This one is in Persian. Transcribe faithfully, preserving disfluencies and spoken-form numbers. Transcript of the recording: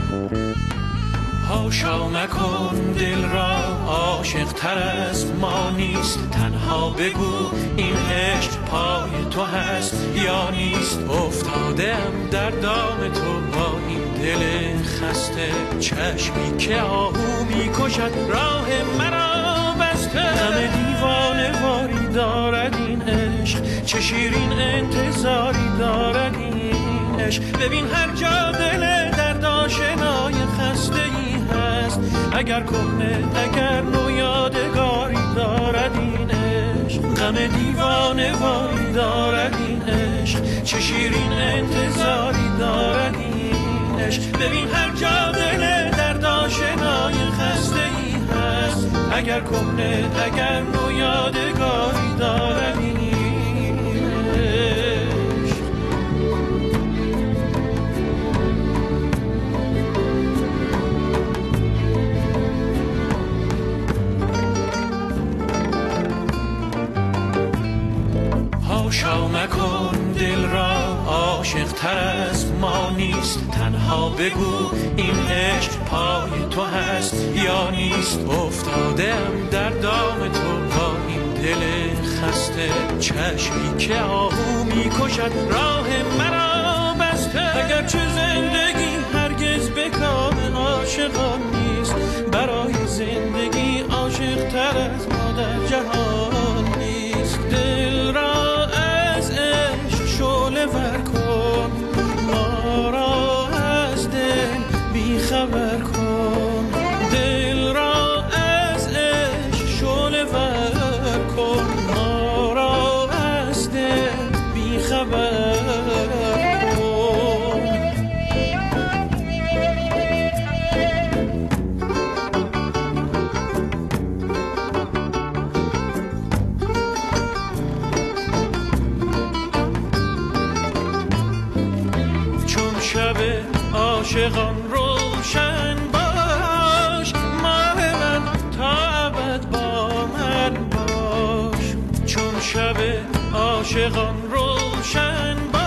هاشا مکن دل را عاشق تر از ما نیست، تنها بگو این عشق پای تو هست یا نیست. افتادم در دام تو با این دل خسته، چشمی که آهو میکشد راه مرا بسته. همه دیوانه واری دارد این عشق، چه شیرین انتظاری دارد این عشق. ببین هر جا دل درد آشنای خسته ای هست، اگر کنه اگر نو یادگاری دارد این عشق. غم دیوانه واری دارد این عشق، چه شیرین انتظاری دارد این عشق. ببین هر جا دل درد آشنای خسته ای هست، اگر کنه اگر نو یادگاری دارد این عشق. هاشا مکن دل را عاشق تر از ما نیست، تنها بگو این عشق پای تو هست یا نیست. افتادم در دام تو با این دل خسته، چشمی که آهو میکشد راه مرا بسته. اگرچه زندگی هرگز به کام عاشقان نیست، برای زندگی عاشق تر از ما در جهان نیست. دل را شعله ور کن، ما را از دل بیخبر کن. دل را از عشق شعله ور کن، ما را از دل بیخبر کن. شب عاشقان روشن باش، ماه من تا ابد با من باش. چون شب عاشقان روشن باش،